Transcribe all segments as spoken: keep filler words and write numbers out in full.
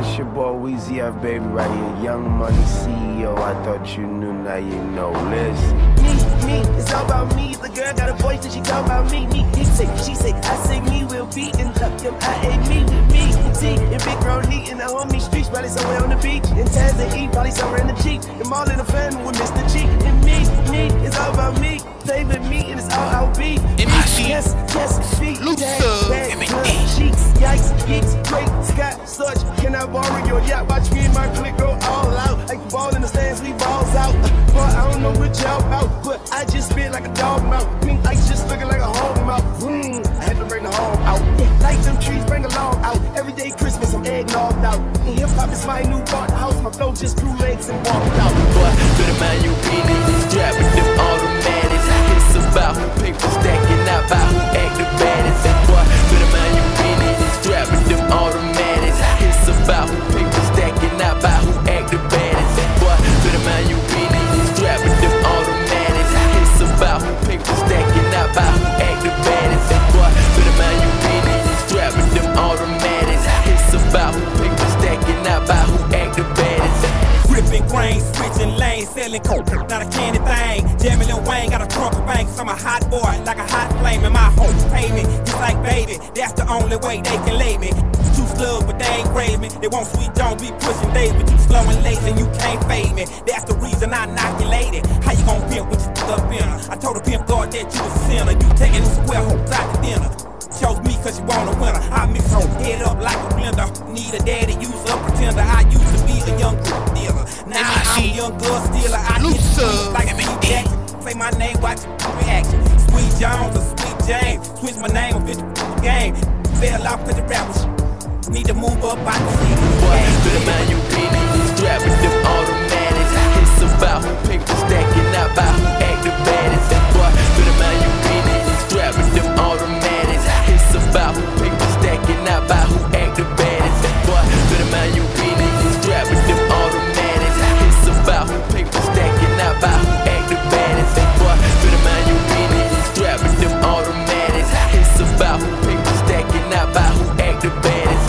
it's your boy Weezy F, baby, right here. Young Money C E O. I thought you knew, now you know. Listen. Me, me, it's all about me. The girl got a voice and she talk about me. Me, he say, she say, I say me, we'll be in the M I A me with me. And T, and Big Grown Neat in the homie streets, probably somewhere on the beach. And Taz and E, probably somewhere in the Jeep. And all in the family with Mister G. And me, me, it's all about me. Favorite me, and it's all I'll be. Yes, yes, feet, tag, bag, cheeks, yikes, geeks, great, Scott, such. Can I borrow your yacht? Watch me and my clique go all out. Like the ball in the stands, we balls out. But I don't know what y'all about, but I just spit like a dog mouth. Pink ice just looking like a hog mouth. Mm, I had to bring the hog out. Like them trees, bring a log out. Every day Christmas, I'm eggnogged out. And hip hop is my new bought house. My flow just drew legs and walked out. Boy, to the man you beat it, this strap with them automatics. It's about who paper stacking, not about who act the baddest. Boy, to the man you beat it, this strap with them automatics. It's about who paper stacking, not about who act the baddest. Boy, to the man you beat it, this strap with them automatics. It's about who paper stacking, not about who act the baddest. Boy, to the man you beat it, this strap with them automatics. It's about who paper stacking, not about who act the baddest. Gripping grain, switching lanes, selling coke, not a candy thing. Jamming Lil Wayne, got a trunk of bank, cause I'm a hot boy, like a hot flame, and my hoes pay me, just like baby, that's the only way they can lay me. Two slugs, but they ain't grave me. They want Sweet Jones, be pushing David, you slow and lazy, and you can't fade me. That's the reason I knock you lady. How you gon' pimp with your up in her? I told the pimp God that you a sinner, you taking them square hopes out to dinner. Chose me cause you want a winner. I mix her head up like a blender. Need a daddy, use a pretender. I used to be a young good dealer. Now I'm a young good stealer. I get you like Steve Jackson. Say my name, watch your reaction. Sweet Jones or Sweet James. Switch my name or bitch the game. Fell off cause the rappers need to move up out the city. Boy, to the man you beat it, this strap with them automatics. It's about who paper stacking, not about who act the baddest. Boy, to the man you beat it, this strap with them automatics. It's about who paper stacking, not about who act the baddest. Boy, to the man you beat it, this strap with them automatics. It's about who paper stacking, not about who act the baddest. Boy, to the man you beat it, this strap with them automatics. It's about who paper stacking, not about who act the baddest.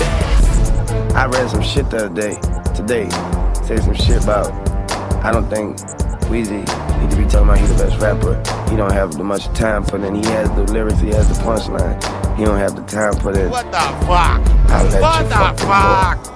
I read some shit the other day, today, say some shit about, I don't think Weezy need to be talking about he the best rapper. He don't have much time for it. He has the lyrics, he has the punchline. He don't have the time for this. What the fuck? I'll let What you the fuck fuck?